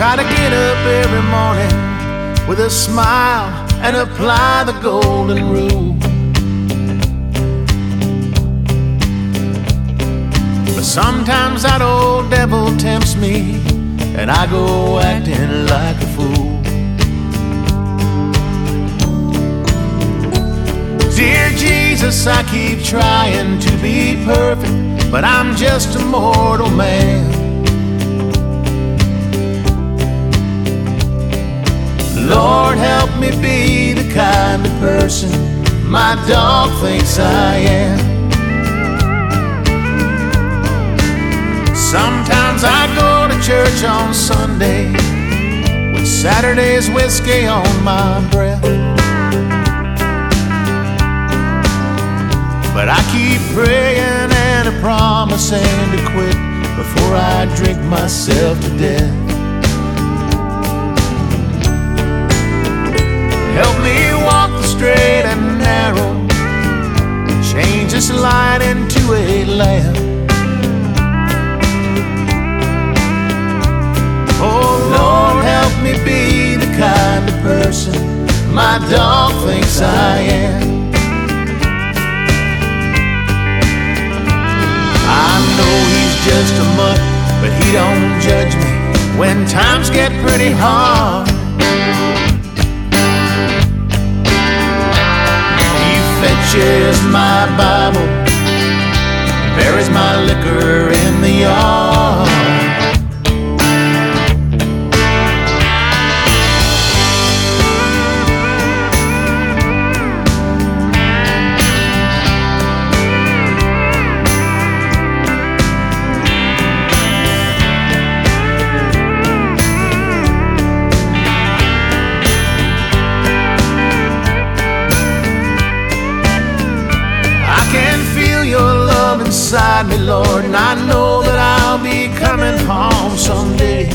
try to get up every morning with a smile and apply the golden rule. But sometimes that old devil tempts me, and I go acting like a fool. Dear Jesus, I keep trying to be perfect, but I'm just a mortal man. Lord, help me be the kind of person my dog thinks I am. Sometimes I go to church on Sunday with Saturday's whiskey on my breath, but I keep praying and promising to quit before I drink myself to death. Help me walk the straight and narrow, change this light into a lamp. Oh Lord, help me be the kind of person my dog thinks I am. I know he's just a mutt, but he don't judge me when times get pretty hard. He fetches my Bible, buries my liquor in the yard. Inside me, Lord, and I know that I'll be coming home someday.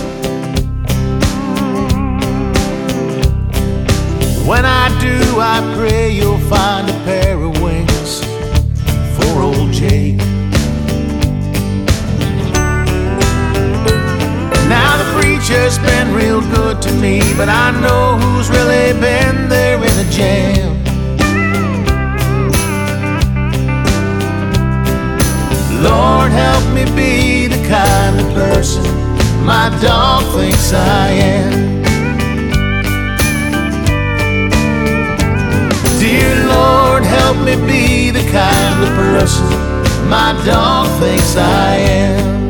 When I do, I pray you'll find a pair of wings for old Jake. Now the preacher's been real good to me, but I know who's really been there in the jam. Lord, help me be the kind of person my dog thinks I am. Dear Lord, help me be the kind of person my dog thinks I am.